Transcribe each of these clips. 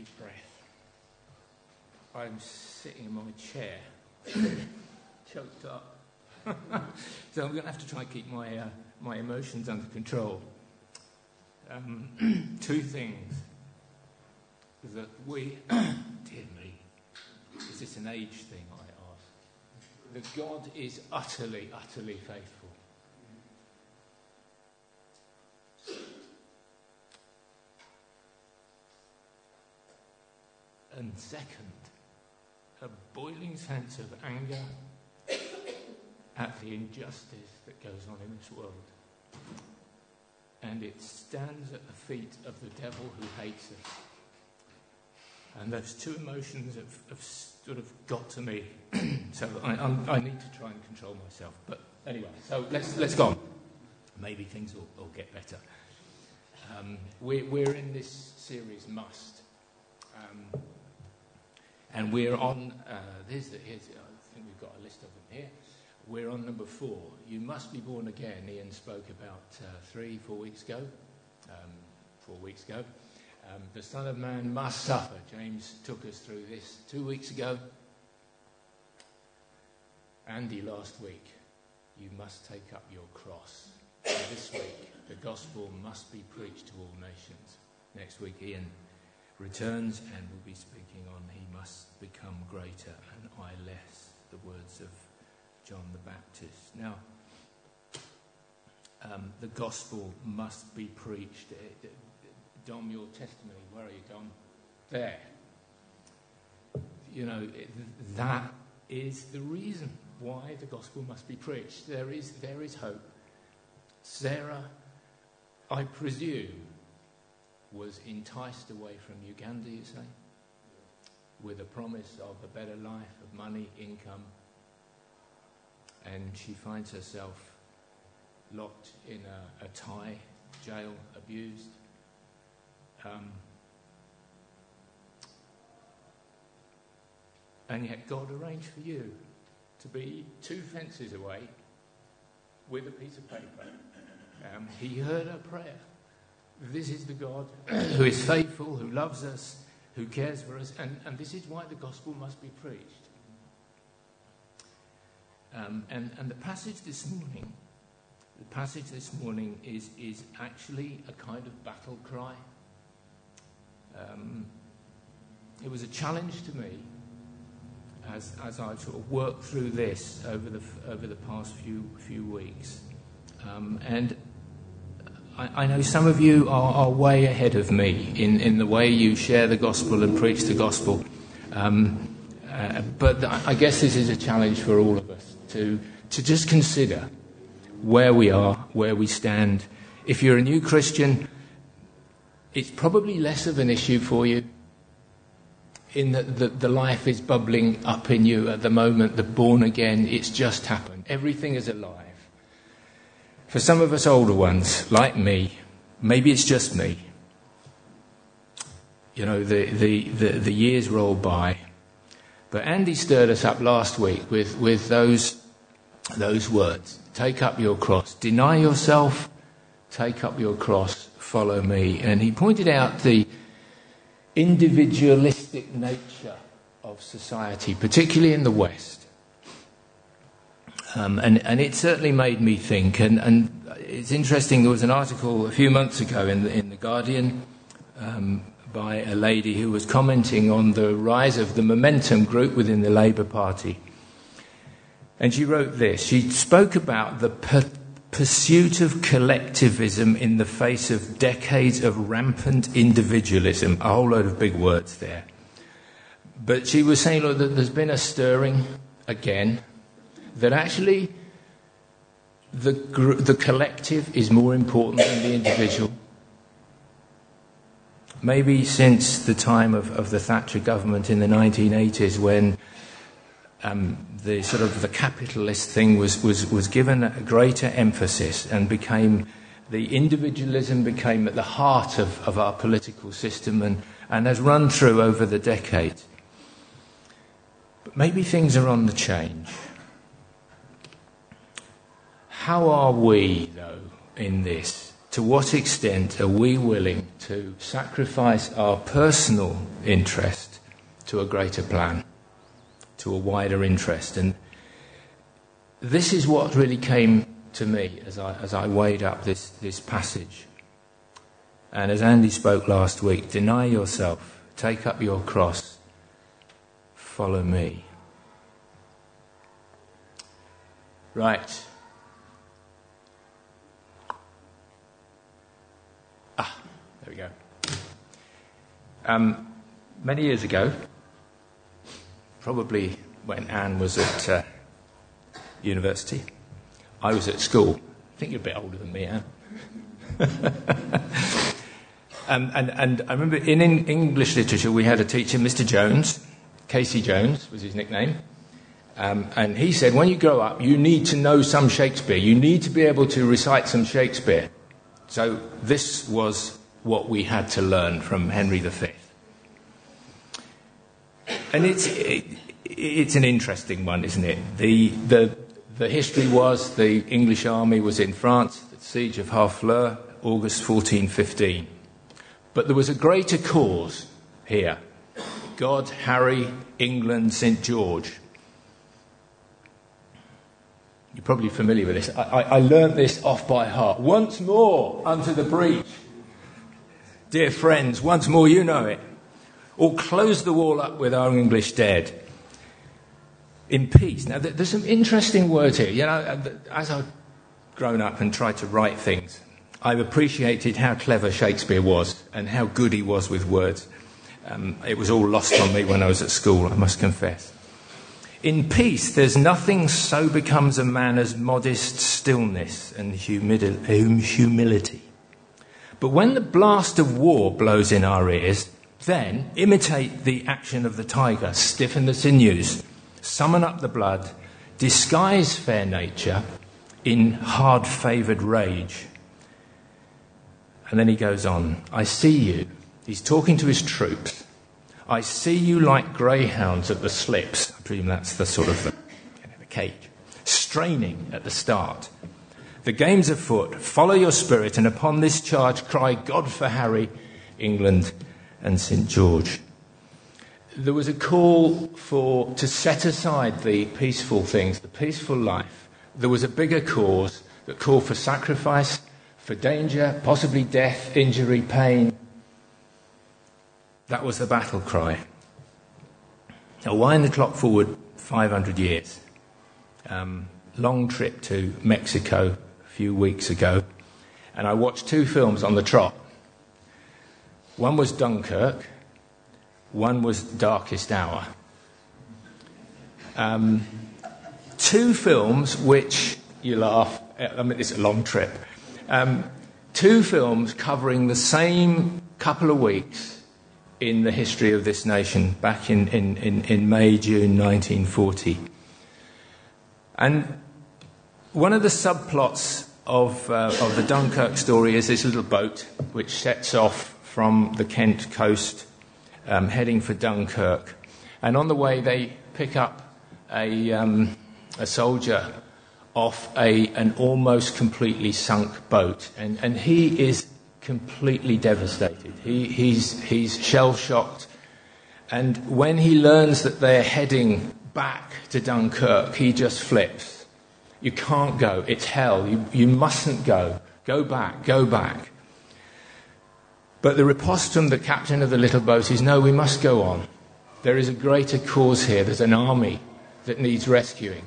deep breath. I'm sitting in my chair, choked up. So I'm going to have to try and keep my emotions under control. Two things that we, dear me, is this an age thing, I ask? That God is utterly, utterly faithful. And second, a boiling sense of anger at the injustice that goes on in this world. And it stands at the feet of the devil who hates us. And those two emotions have sort of got to me. So I need to try and control myself. But anyway, so let's go on. Maybe things will get better. We're in this series, Must. And we're on, here's I think we've got a list of them here. We're on number 4. You must be born again. Ian spoke about 4 weeks ago. The Son of Man must suffer. James took us through this 2 weeks ago. Andy last week. You must take up your cross. And this week, the gospel must be preached to all nations. Next week, Ian returns and will be speaking on he must become greater and I less, the words of John the Baptist. Now, the gospel must be preached. Dom, your testimony, where are you, Dom? There. You know, that is the reason why the gospel must be preached. There is hope. Sarah, I presume, was enticed away from Uganda, you say, with a promise of a better life, of money, income, and she finds herself locked in a Thai jail, abused. And yet God arranged for you to be 2 fences away with a piece of paper. He heard her prayer. This is the God who is faithful, who loves us, who cares for us, and this is why the gospel must be preached. And the passage this morning is actually a kind of battle cry. It was a challenge to me as I sort of worked through this over the past few weeks, and I know some of you are way ahead of me in the way you share the gospel and preach the gospel. But I guess this is a challenge for all of us to just consider where we are, where we stand. If you're a new Christian, it's probably less of an issue for you in that the life is bubbling up in you at the moment, the born again, it's just happened. Everything is alive. For some of us older ones, like me, maybe it's just me. You know, the years roll by. But Andy stirred us up last week with those words. Take up your cross. Deny yourself. Take up your cross. Follow me. And he pointed out the individualistic nature of society, particularly in the West. And it certainly made me think. And it's interesting, there was an article a few months ago in The Guardian by a lady who was commenting on the rise of the Momentum group within the Labour Party. And she wrote this. She spoke about the pursuit of collectivism in the face of decades of rampant individualism. A whole load of big words there. But she was saying, look, that there's been a stirring again, that actually the collective is more important than the individual. Maybe since the time of the Thatcher government in the 1980s, when the sort of the capitalist thing was given a greater emphasis and the individualism became at the heart of our political system and has run through over the decades. But maybe things are on the change. How are we, though, in this to what extent are we willing to sacrifice our personal interest to a greater plan, to a wider interest? And this is what really came to me as I weighed up this passage. And as Andy spoke last week, deny yourself, take up your cross, follow me. Right. There we go. Many years ago, probably when Anne was at university, I was at school. I think you're a bit older than me, Anne. And I remember in English literature we had a teacher, Mr. Jones. Casey Jones was his nickname. And he said, when you grow up, you need to know some Shakespeare. You need to be able to recite some Shakespeare. So this was what we had to learn from Henry V. And it's an interesting one, isn't it? The history was the English army was in France, the siege of Harfleur, August 1415. But there was a greater cause here. God, Harry, England, St. George. You're probably familiar with this. I learnt this off by heart. Once more unto the breach. Dear friends, once more you know it. Or close the wall up with our English dead. In peace. Now, there's some interesting words here. You know, as I've grown up and tried to write things, I've appreciated how clever Shakespeare was and how good he was with words. It was all lost on me when I was at school, I must confess. In peace, there's nothing so becomes a man as modest stillness and humility. But when the blast of war blows in our ears, then imitate the action of the tiger, stiffen the sinews, summon up the blood, disguise fair nature in hard-favoured rage. And then he goes on, I see you. He's talking to his troops. I see you like greyhounds at the slips. I presume that's the sort of the cage. Straining at the start. The game's afoot. Follow your spirit, and upon this charge cry, God for Harry, England, and St. George. There was a call to set aside the peaceful things, the peaceful life. There was a bigger cause that called for sacrifice, for danger, possibly death, injury, pain. That was the battle cry. Now, wind the clock forward 500 years. Long trip to Mexico a few weeks ago, and I watched 2 films on the trot. One was Dunkirk, one was Darkest Hour. 2 films which, you laugh, I mean, it's a long trip. 2 films covering the same couple of weeks in the history of this nation, back in May, June 1940. And one of the subplots of the Dunkirk story is this little boat which sets off from the Kent coast, heading for Dunkirk. And on the way, they pick up a soldier off an almost completely sunk boat, and he is completely devastated. He's shell-shocked, and when he learns that they're heading back to Dunkirk, he just flips. You can't go. It's hell. You mustn't go. Go back. Go back. But the riposte from the captain of the little boat is, no, we must go on. There is a greater cause here. There's an army that needs rescuing.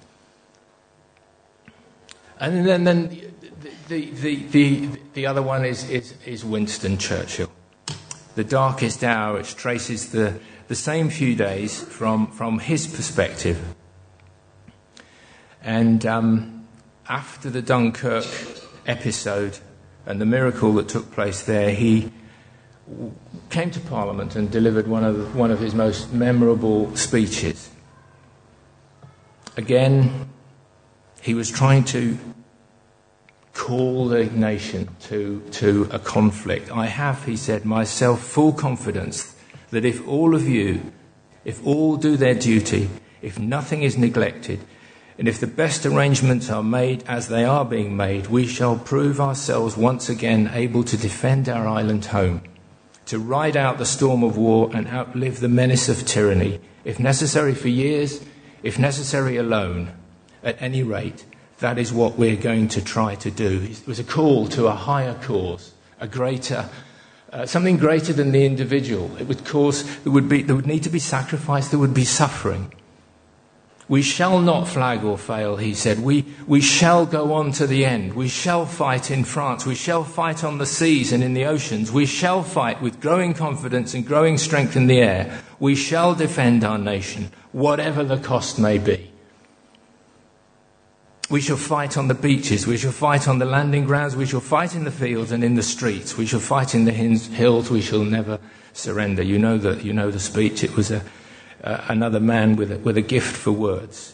And then the other one is Winston Churchill. The Darkest Hour, which traces the same few days from his perspective. And after the Dunkirk episode and the miracle that took place there, he came to Parliament and delivered one of his most memorable speeches. Again, he was trying to call the nation to a conflict. I have, he said, myself full confidence that if all of you, if all do their duty, if nothing is neglected, And if the best arrangements are made as they are being made, we shall prove ourselves once again able to defend our island home, to ride out the storm of war and outlive the menace of tyranny, if necessary for years, if necessary alone. At any rate, that is what we're going to try to do. It was a call to a higher cause, a greater, something greater than the individual. It would cause, there would need to be sacrifice, there would be suffering. We shall not flag or fail, he said. We shall go on to the end. We shall fight in France. We shall fight on the seas and in the oceans. We shall fight with growing confidence and growing strength in the air. We shall defend our nation, whatever the cost may be. We shall fight on the beaches. We shall fight on the landing grounds. We shall fight in the fields and in the streets. We shall fight in the hills. We shall never surrender. You know the speech. It was another man with a gift for words.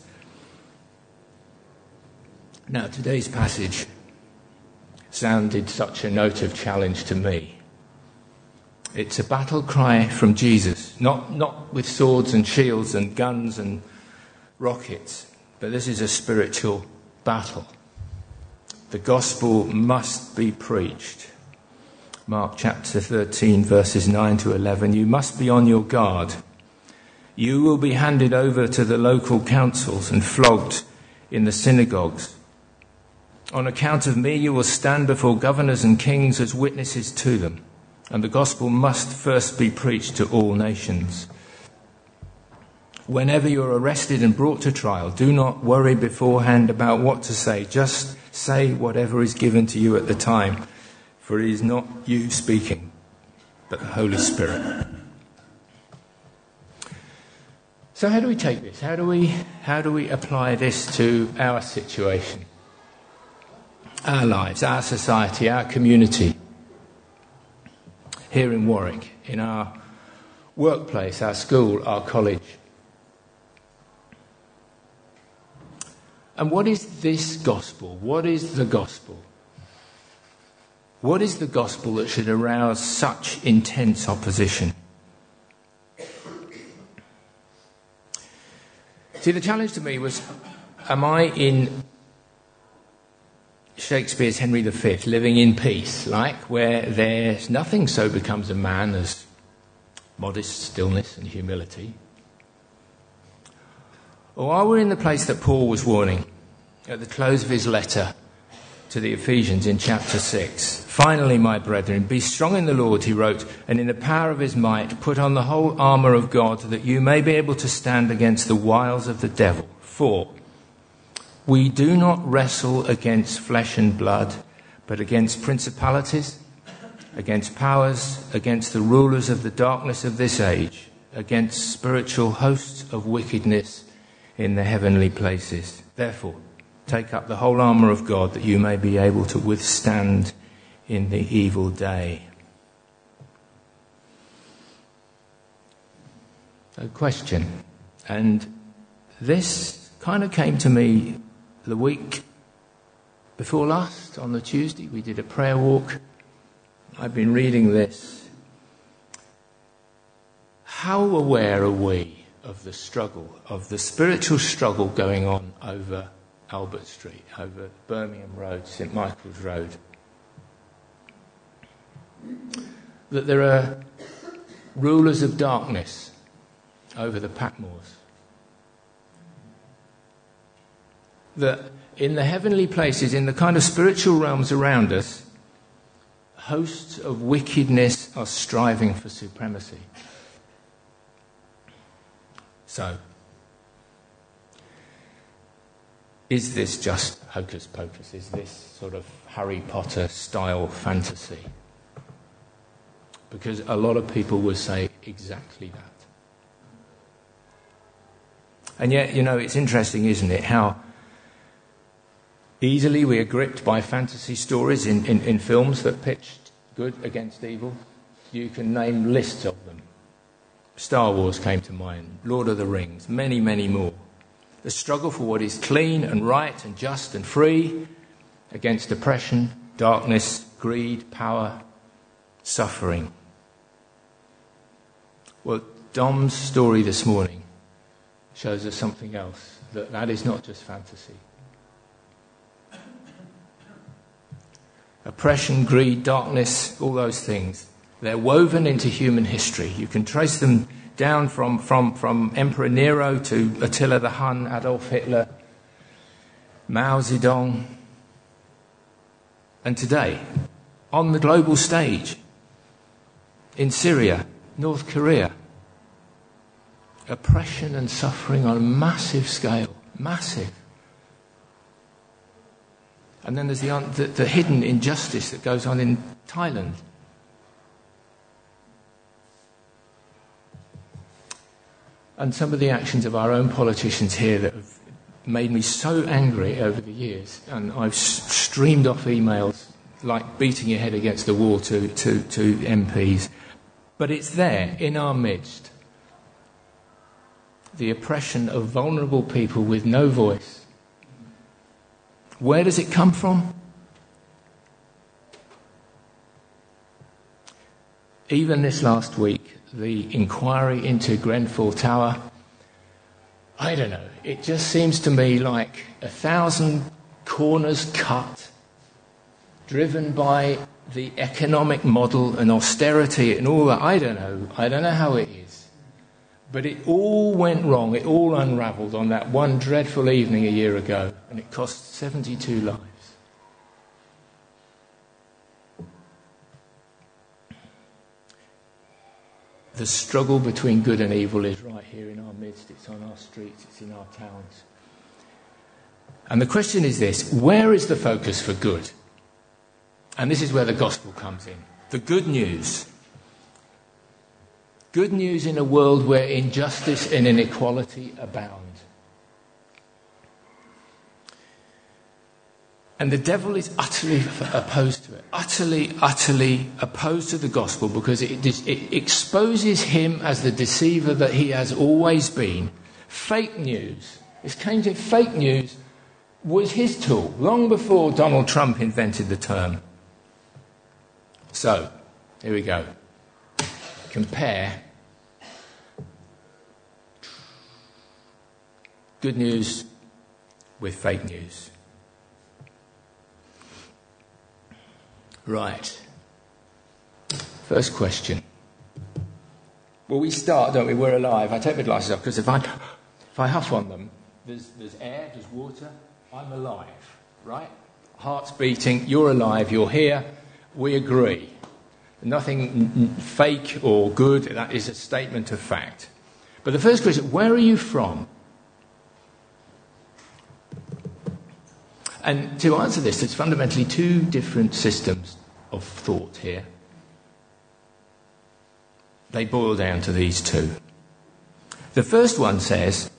Now, today's passage sounded such a note of challenge to me. It's a battle cry from Jesus, not with swords and shields and guns and rockets, but this is a spiritual battle. The gospel must be preached. Mark chapter 13, verses 9 to 11. You must be on your guard. You will be handed over to the local councils and flogged in the synagogues. On account of me, you will stand before governors and kings as witnesses to them. And the gospel must first be preached to all nations. Whenever you're arrested and brought to trial, do not worry beforehand about what to say. Just say whatever is given to you at the time, for it is not you speaking, but the Holy Spirit. So how do we take this? How do we apply this to our situation, our lives, our society, our community? Here in Warwick, in our workplace, our school, our college. And what is this gospel? What is the gospel? What is the gospel that should arouse such intense opposition? See, the challenge to me was, am I in Shakespeare's Henry V, living in peace, where there's nothing so becomes a man as modest stillness and humility? Or are we in the place that Paul was warning at the close of his letter to the Ephesians in chapter 6? Finally, my brethren, be strong in the Lord, he wrote, and in the power of his might, put on the whole armour of God, that you may be able to stand against the wiles of the devil. For we do not wrestle against flesh and blood, but against principalities, against powers, against the rulers of the darkness of this age, against spiritual hosts of wickedness in the heavenly places. Therefore, take up the whole armour of God, that you may be able to withstand in the evil day. A question, and this kind of came to me the week before last, on the Tuesday. We did a prayer walk. I've been reading this. How aware are we of the struggle, of the spiritual struggle going on over Albert Street, over Birmingham Road, St Michael's Road? That there are rulers of darkness over the Patmores. That in the heavenly places, in the kind of spiritual realms around us, hosts of wickedness are striving for supremacy. So, is this just hocus pocus? Is this sort of Harry Potter style fantasy? Because a lot of people would say exactly that. And yet, it's interesting, isn't it, how easily we are gripped by fantasy stories in films that pitch good against evil. You can name lists of them. Star Wars came to mind, Lord of the Rings, many, many more. The struggle for what is clean and right and just and free against oppression, darkness, greed, power, suffering. Well, Dom's story this morning shows us something else, that is not just fantasy. Oppression, greed, darkness, all those things, they're woven into human history. You can trace them down from Emperor Nero to Attila the Hun, Adolf Hitler, Mao Zedong, and today, on the global stage, in Syria, North Korea, oppression and suffering on a massive scale, massive. And then there's the hidden injustice that goes on in Thailand. And some of the actions of our own politicians here that have made me so angry over the years, and I've streamed off emails like beating your head against the wall to MPs. But it's there, in our midst. The oppression of vulnerable people with no voice. Where does it come from? Even this last week, the inquiry into Grenfell Tower, I don't know, it just seems to me like 1,000 corners cut, driven by the economic model and austerity and all that. I don't know how it is. But it all went wrong, it all unravelled on that one dreadful evening a year ago, and it cost 72 lives. The struggle between good and evil is right here in our midst. It's on our streets, it's in our towns. And the question is this: where is the focus for good? And this is where the gospel comes in. The good news. Good news in a world where injustice and inequality abound. And the devil is utterly opposed to it. Utterly opposed to the gospel, because it exposes him as the deceiver that he has always been. Fake news. Fake news was his tool, long before Donald Trump invented the term. So, here we go. Compare good news with fake news. Right. First question. Well, we start, don't we? We're alive. I take my glasses off because if I huff on them, there's air, there's water. I'm alive, right? Heart's beating. You're alive. You're here. We agree. Nothing fake or good. That is a statement of fact. But the first question: where are you from? And to answer this, there's fundamentally two different systems of thought here. They boil down to these two. The first one says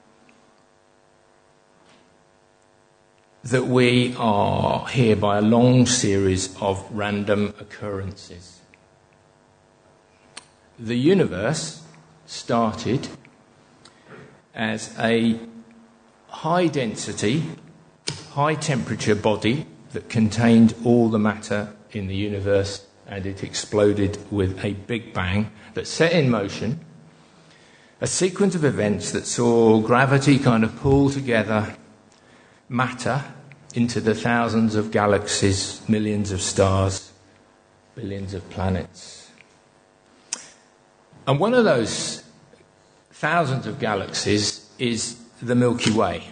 that we are here by a long series of random occurrences. The universe started as a high-density, high-temperature body that contained all the matter in the universe, and it exploded with a big bang that set in motion a sequence of events that saw gravity kind of pull together matter into the thousands of galaxies, millions of stars, billions of planets. And one of those thousands of galaxies is the Milky Way,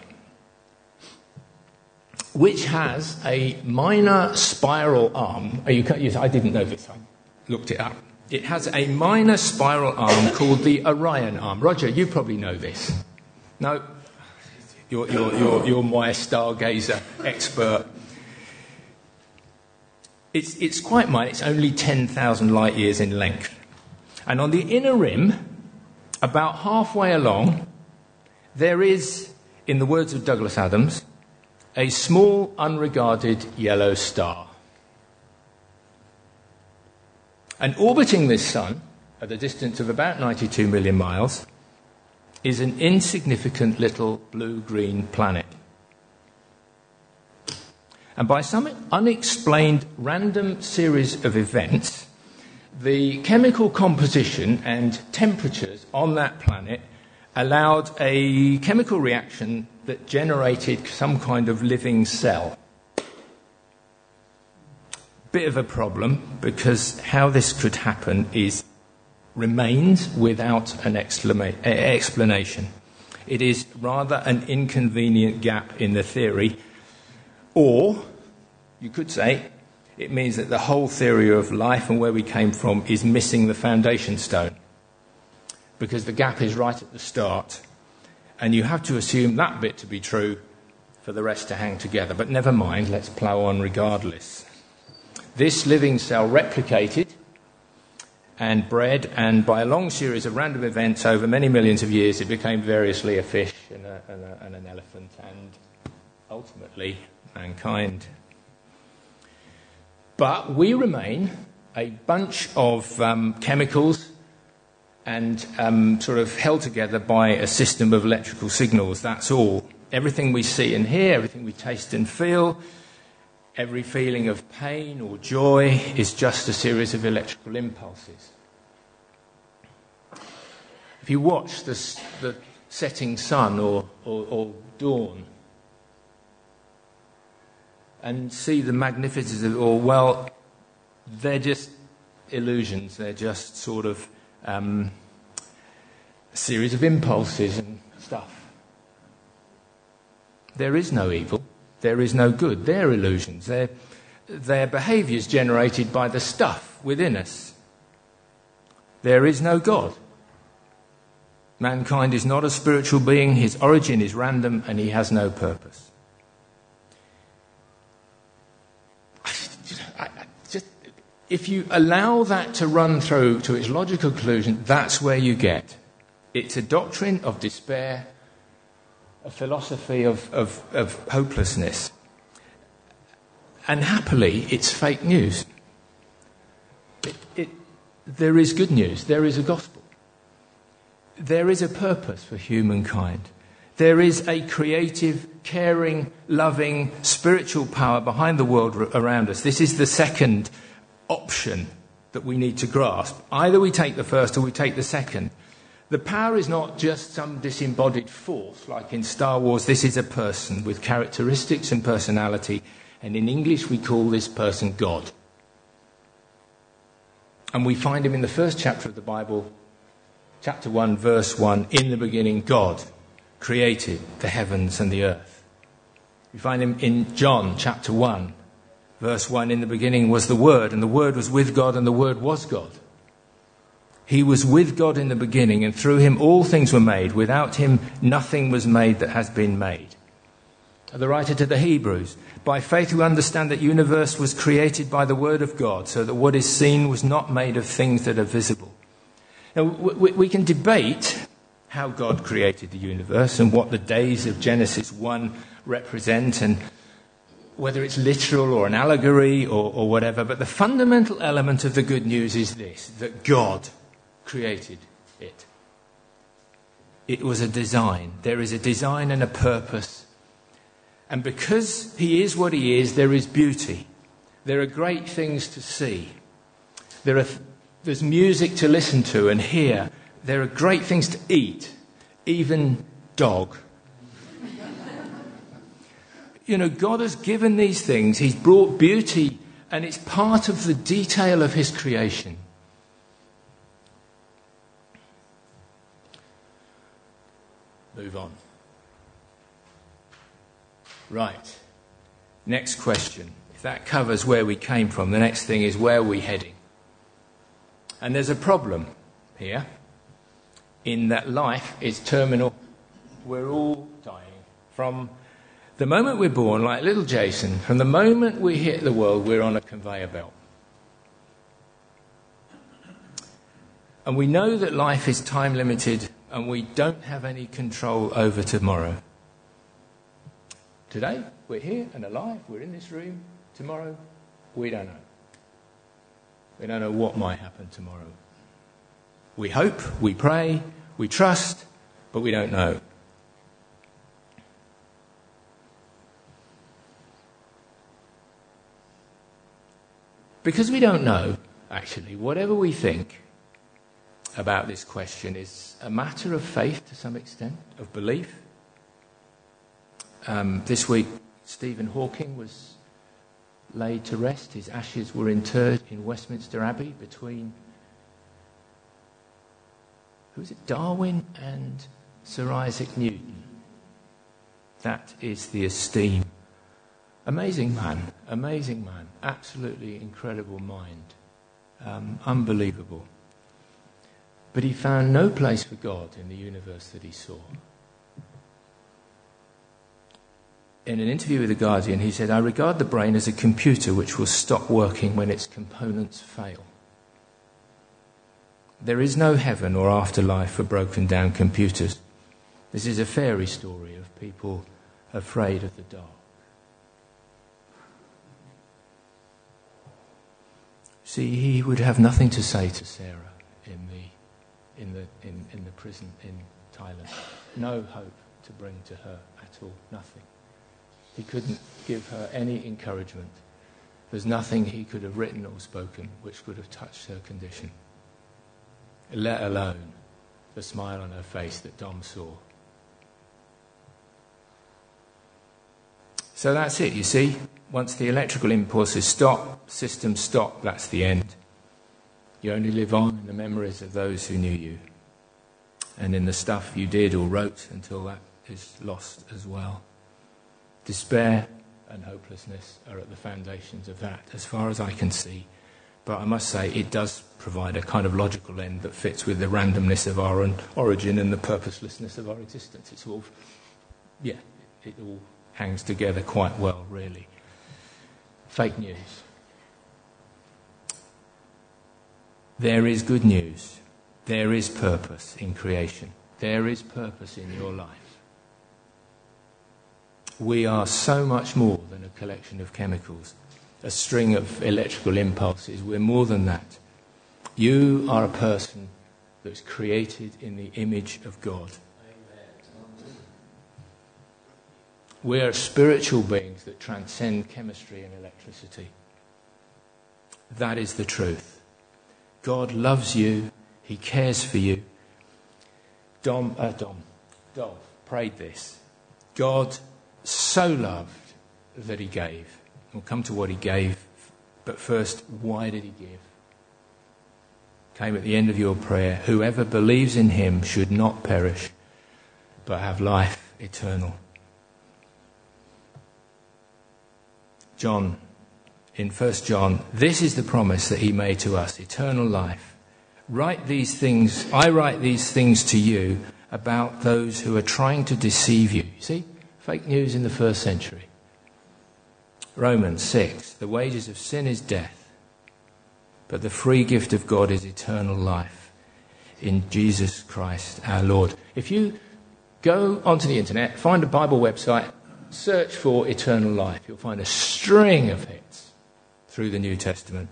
which has a minor spiral arm. I didn't know this, I looked it up. It has a minor spiral arm called the Orion arm. Roger, you probably know this. No? You're my stargazer expert. It's quite minor. It's only 10,000 light years in length. And on the inner rim, about halfway along, there is, in the words of Douglas Adams, a small, unregarded yellow star. And orbiting this sun, at a distance of about 92 million miles, is an insignificant little blue-green planet. And by some unexplained random series of events, the chemical composition and temperatures on that planet allowed a chemical reaction that generated some kind of living cell. Bit of a problem, because how this could happen remains without an explanation. It is rather an inconvenient gap in the theory, or you could say it means that the whole theory of life and where we came from is missing the foundation stone, because the gap is right at the start, and you have to assume that bit to be true for the rest to hang together. But never mind, let's plough on regardless. This living cell replicated and bred, and by a long series of random events over many millions of years, it became variously a fish and an elephant, and ultimately mankind. But we remain a bunch of chemicals and sort of held together by a system of electrical signals. That's all. Everything we see and hear, everything we taste and feel, every feeling of pain or joy is just a series of electrical impulses. If you watch the setting sun or dawn and see the magnificence of it all, well, they're just illusions. They're just sort of a series of impulses and stuff. There is no evil. There is no good. They're illusions. They're behaviours generated by the stuff within us. There is no God. Mankind is not a spiritual being. His origin is random, and he has no purpose. If you allow that to run through to its logical conclusion, that's where you get. It's a doctrine of despair, a philosophy of hopelessness. And happily, it's fake news. There is good news. There is a gospel. There is a purpose for humankind. There is a creative, caring, loving, spiritual power behind the world around us. This is the second option that we need to grasp. Either we take the first or we take the second. The power is not just some disembodied force, like in Star Wars. This is a person with characteristics and personality, and in English we call this person God. And we find him in the first chapter of the Bible, chapter 1, verse 1, in the beginning God created the heavens and the earth. We find him in John, chapter 1, verse 1, in the beginning was the Word, and the Word was with God, and the Word was God. He was with God in the beginning, and through him all things were made. Without him nothing was made that has been made. The writer to the Hebrews, by faith we understand that the universe was created by the word of God, so that what is seen was not made of things that are visible. Now, we can debate how God created the universe and what the days of Genesis 1 represent, and whether it's literal or an allegory or whatever, but the fundamental element of the good news is this, that God created it. It was a design. There is a design and a purpose. And because he is what he is, there is beauty. There are great things to see. There's music to listen to and hear. There are great things to eat, even dog. You know, God has given these things. He's brought beauty, and it's part of the detail of his creation. Move on. Right. Next question. If that covers where we came from, the next thing is where are we heading? And there's a problem here in that life is terminal. We're all dying. From the moment we're born, like little Jason, from the moment we hit the world, we're on a conveyor belt. And we know that life is time limited, and we don't have any control over tomorrow. Today, we're here and alive, we're in this room. Tomorrow, we don't know. We don't know what might happen tomorrow. We hope, we pray, we trust, but we don't know. Because we don't know, actually, whatever we think, about this question is a matter of faith to some extent, of belief. This week, Stephen Hawking was laid to rest. His ashes were interred in Westminster Abbey between, who is it, Darwin and Sir Isaac Newton. That is the esteem. Amazing man, absolutely incredible mind, unbelievable. But he found no place for God in the universe that he saw. In an interview with The Guardian, he said, "I regard the brain as a computer which will stop working when its components fail. There is no heaven or afterlife for broken down computers. This is a fairy story of people afraid of the dark." See, he would have nothing to say to Sarah in the prison in Thailand. No hope to bring to her at all. Nothing. He couldn't give her any encouragement. There's nothing he could have written or spoken which could have touched her condition, let alone the smile on her face that Dom saw. So that's it, you see. Once the electrical impulses stop, systems stop, that's the end. You only live on in the memories of those who knew you, and in the stuff you did or wrote until that is lost as well. Despair and hopelessness are at the foundations of that, as far as I can see. But I must say, it does provide a kind of logical end that fits with the randomness of our origin and the purposelessness of our existence. It's all, it all hangs together quite well, really. Fake news. There is good news. There is purpose in creation. There is purpose in your life. We are so much more than a collection of chemicals, a string of electrical impulses. We're more than that. You are a person that's created in the image of God. We are spiritual beings that transcend chemistry and electricity. That is the truth. God loves you. He cares for you. Dolph prayed this. God so loved that he gave. We'll come to what he gave, but first, why did he give? Came at the end of your prayer. Whoever believes in him should not perish, but have life eternal. John, in 1 John, this is the promise that he made to us, eternal life. I write these things to you about those who are trying to deceive you. See, fake news in the first century. Romans 6, the wages of sin is death, but the free gift of God is eternal life in Jesus Christ our Lord. If you go onto the internet, find a Bible website, search for eternal life, you'll find a string of hits through the New Testament.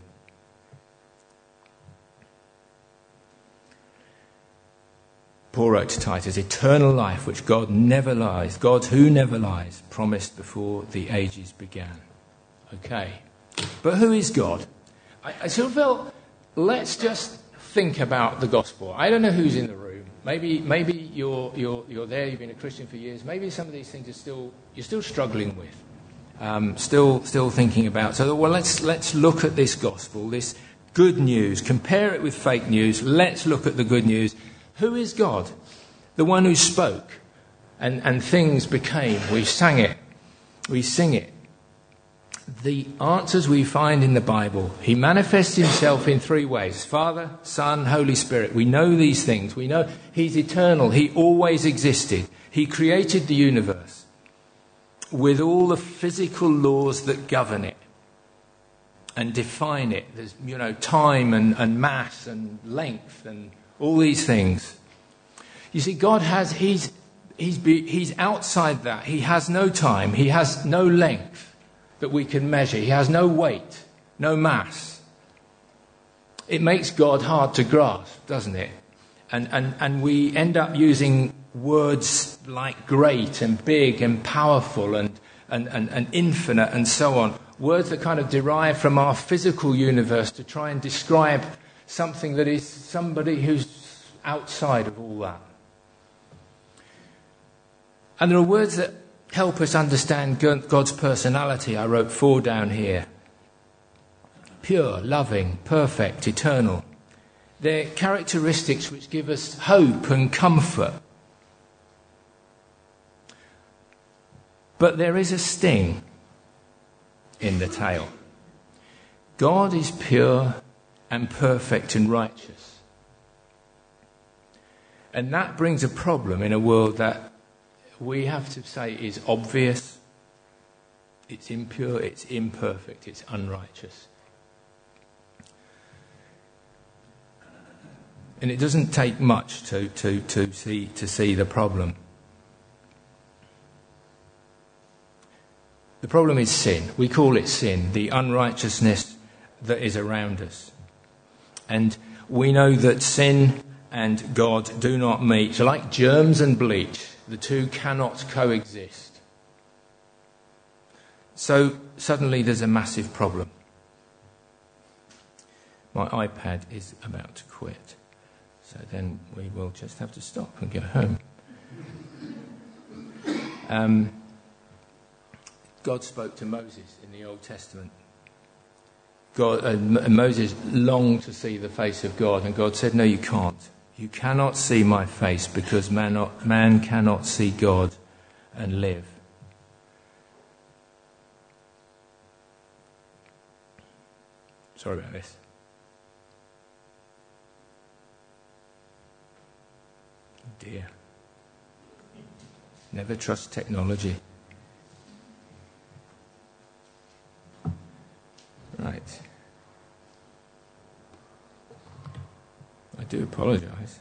Paul wrote to Titus, eternal life which God never lies, God who never lies, promised before the ages began. Okay, but who is God? I sort of felt, let's just think about the gospel. I don't know who's in the room. Maybe you're there, you've been a Christian for years. Maybe some of these things you're still struggling with, still thinking about. So, well, let's look at this gospel, this good news. Compare it with fake news. Let's look at the good news. Who is God? The one who spoke and things became. We sang it. We sing it. The answers we find in the Bible, he manifests himself in three ways. Father, Son, Holy Spirit. We know these things. We know he's eternal. He always existed. He created the universe with all the physical laws that govern it and define it. There's, time and mass and length and all these things. You see, God he's outside that. He has no time. He has no length that we can measure. He has no weight, no mass. It makes God hard to grasp, doesn't it? And we end up using words like great and big and powerful and infinite and so on. Words that kind of derive from our physical universe to try and describe something that is somebody who's outside of all that. And there are words that help us understand God's personality. I wrote 4 down here. Pure, loving, perfect, eternal. They're characteristics which give us hope and comfort. But there is a sting in the tale. God is pure and perfect and righteous. And that brings a problem in a world that we have to say is obvious. It's impure, it's imperfect, it's unrighteous. And it doesn't take much to see the problem. The problem is sin. We call it sin, the unrighteousness that is around us. And we know that sin and God do not meet. So like germs and bleach, the two cannot coexist. So suddenly there's a massive problem. My iPad is about to quit. So then we will just have to stop and go home. God spoke to Moses in the Old Testament. Moses longed to see the face of God, and God said, no, you can't. You cannot see my face because man cannot see God and live. Sorry about this. Oh dear. Never trust technology. Right. I do apologise.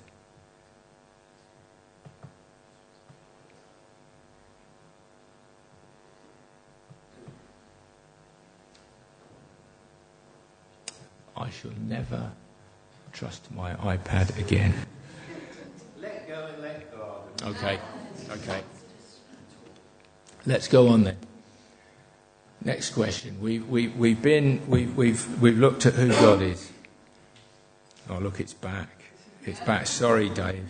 I shall never trust my iPad again. Let go and let God. Okay. Let's go on then. Next question. We've looked at who God is. Oh look, it's back. It's back. Sorry, Dave.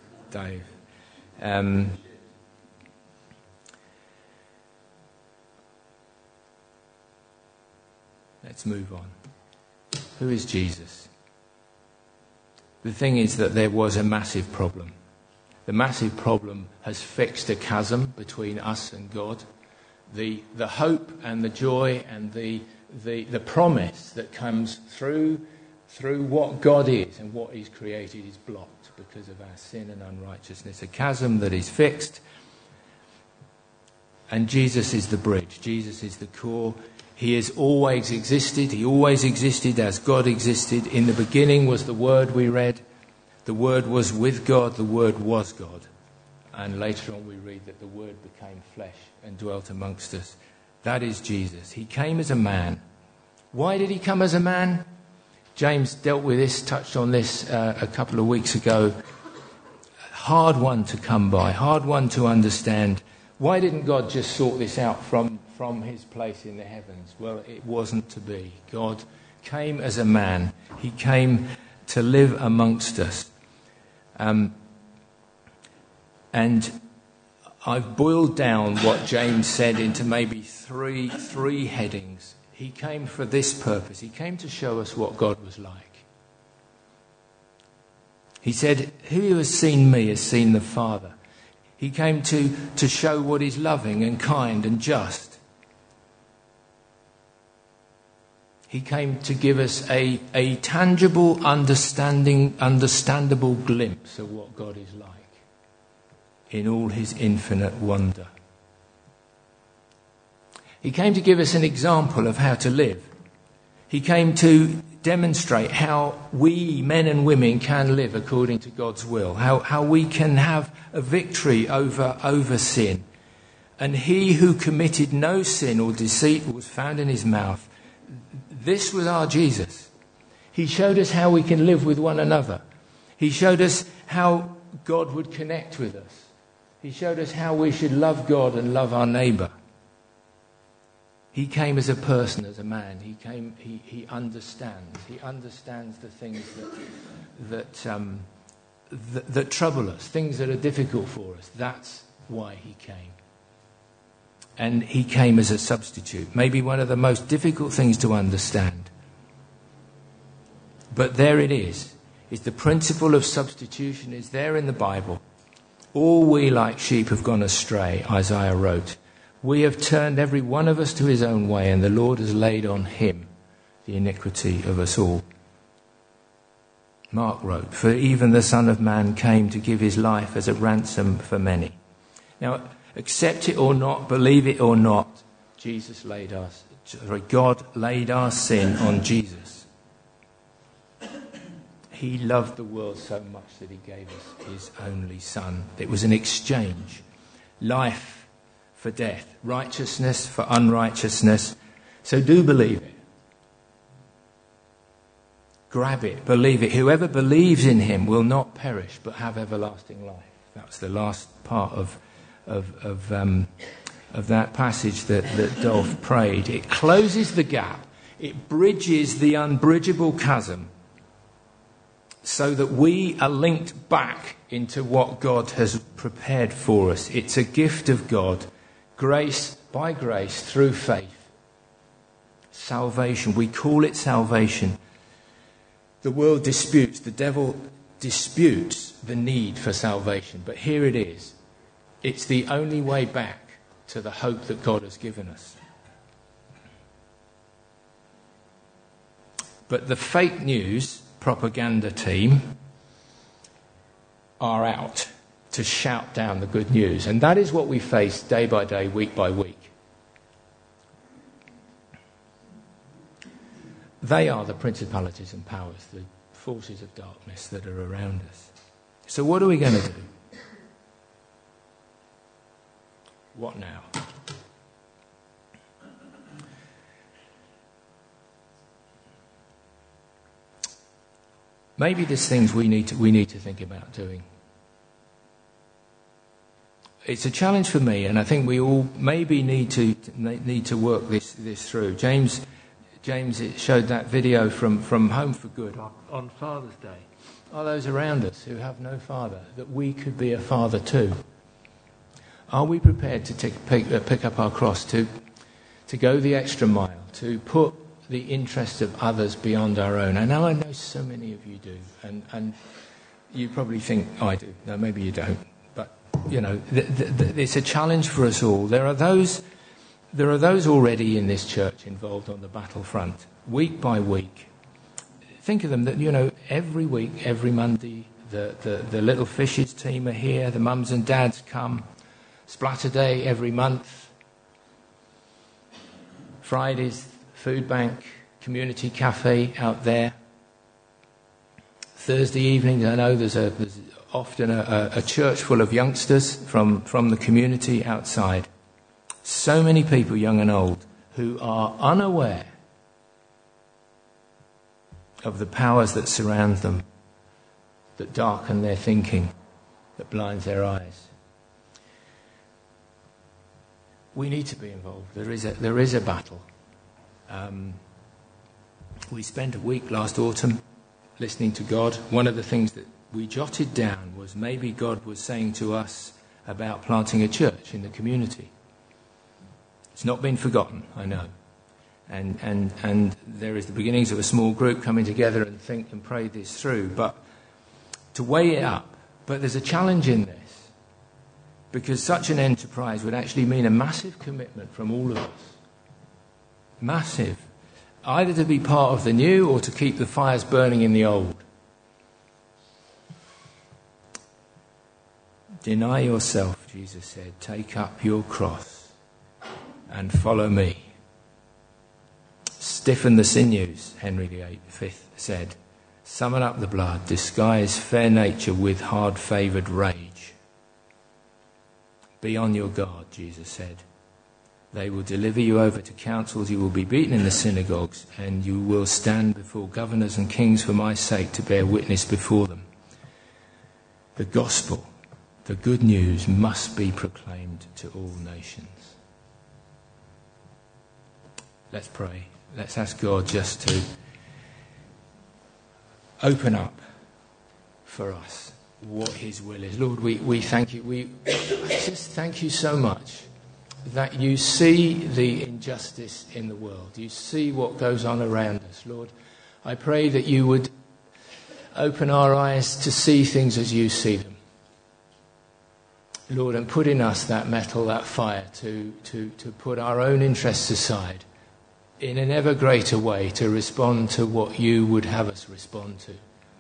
Let's move on. Who is Jesus? The thing is that there was a massive problem. The massive problem has fixed a chasm between us and God. The hope and the joy and the promise that comes through what God is and what He's created is blocked because of our sin and unrighteousness. A chasm that is fixed, and Jesus is the bridge. Jesus is the core. He has always existed. He always existed as God existed. In the beginning was the Word we read. The Word was with God. The Word was God. And later on we read that the Word became flesh and dwelt amongst us. That is Jesus. He came as a man. Why did He come as a man? James dealt with this, touched on this a couple of weeks ago. Hard one to come by, hard one to understand. Why didn't God just sort this out from His place in the heavens? Well, it wasn't to be. God came as a man. He came to live amongst us. And I've boiled down what James said into maybe three headings. He came for this purpose. He came to show us what God was like. He said, "Who has seen me has seen the Father." He came to show what is loving and kind and just. He came to give us a tangible, understandable glimpse of what God is like in all His infinite wonder. He came to give us an example of how to live. He came to demonstrate how we, men and women, can live according to God's will, how we can have a victory over sin. And He who committed no sin or deceit was found in His mouth. This was our Jesus. He showed us how we can live with one another. He showed us how God would connect with us. He showed us how we should love God and love our neighbour. He came as a person, as a man. He understands. He understands the things that trouble us, things that are difficult for us. That's why he came. And he came as a substitute. Maybe one of the most difficult things to understand. But there it is. It's the principle of substitution is there in the Bible. All we like sheep have gone astray, Isaiah wrote. We have turned every one of us to his own way, and the Lord has laid on him the iniquity of us all. Mark wrote, for even the Son of Man came to give his life as a ransom for many. Now, accept it or not, believe it or not, God laid our sin on Jesus. He loved the world so much that he gave us his only Son. It was an exchange. Life for death, righteousness for unrighteousness. So do believe it. Grab it, believe it. Whoever believes in him will not perish but have everlasting life. That's the last part of that passage that Dolph prayed. It closes the gap. It bridges the unbridgeable chasm so that we are linked back into what God has prepared for us. It's a gift of God, grace by grace through faith. Salvation. We call it salvation. The world disputes, the devil disputes the need for salvation. But here it is. It's the only way back to the hope that God has given us. But the fake news propaganda team are out to shout down the good news. And that is what we face day by day, week by week. They are the principalities and powers, the forces of darkness that are around us. So what are we going to do? What now? Maybe there's things we need to think about doing. It's a challenge for me, and I think we all maybe need to work this through. James it showed that video from Home for Good on Father's Day. Are those around us who have no father, that we could be a father too? Are we prepared to pick up our cross, to go the extra mile, to put the interests of others beyond our own? I know so many of you do, and you probably think, I do. No, maybe you don't. But, it's a challenge for us all. There are those already in this church involved on the battlefront, week by week. Think of them, that every week, every Monday, the Little Fishes team are here, the mums and dads come, Splatter Day every month, Fridays, food bank, community cafe out there. Thursday evenings, I know there's often a church full of youngsters from the community outside. So many people, young and old, who are unaware of the powers that surround them, that darken their thinking, that blinds their eyes. We need to be involved. There is a battle. We spent a week last autumn listening to God. One of the things that we jotted down was maybe God was saying to us about planting a church in the community. It's not been forgotten, I know. And there is the beginnings of a small group coming together and think and pray this through. But to weigh it up, but there's a challenge in this. Because such an enterprise would actually mean a massive commitment from all of us. Massive. Either to be part of the new or to keep the fires burning in the old. Deny yourself, Jesus said. Take up your cross and follow me. Stiffen the sinews, Henry V said. Summon up the blood. Disguise fair nature with hard-favoured rage. Be on your guard, Jesus said. They will deliver you over to councils, you will be beaten in the synagogues, and you will stand before governors and kings for my sake to bear witness before them. The gospel, the good news, must be proclaimed to all nations. Let's pray. Let's ask God just to open up for us what his will is. Lord, we thank you. We just thank you so much that you see the injustice in the world. You see what goes on around us. Lord, I pray that you would open our eyes to see things as you see them. Lord, and put in us that mettle, that fire to put our own interests aside in an ever greater way to respond to what you would have us respond to.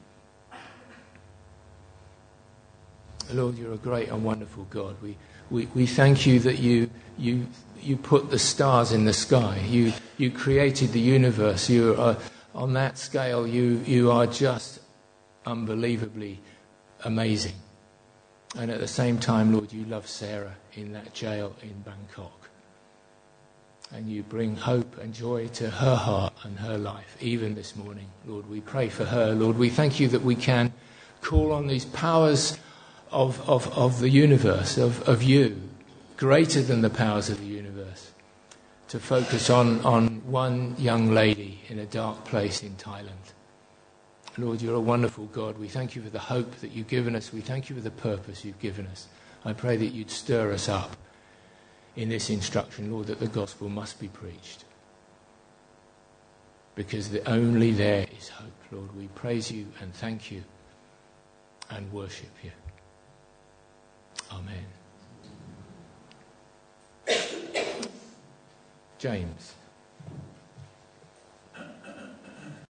Lord, you're a great and wonderful God. We thank you that you put the stars in the sky. You created the universe. You are, on that scale, you are just unbelievably amazing. And at the same time, Lord, you love Sarah in that jail in Bangkok. And you bring hope and joy to her heart and her life, even this morning. Lord, we pray for her. Lord, we thank you that we can call on these powers of the universe, of you, greater than the powers of the universe, to focus on one young lady in a dark place in Thailand. Lord, you're a wonderful God. We thank you for the hope that you've given us. We thank you for the purpose you've given us. I pray that you'd stir us up in this instruction, Lord, that the gospel must be preached. Because only there is hope, Lord. We praise you and thank you and worship you. Amen. James.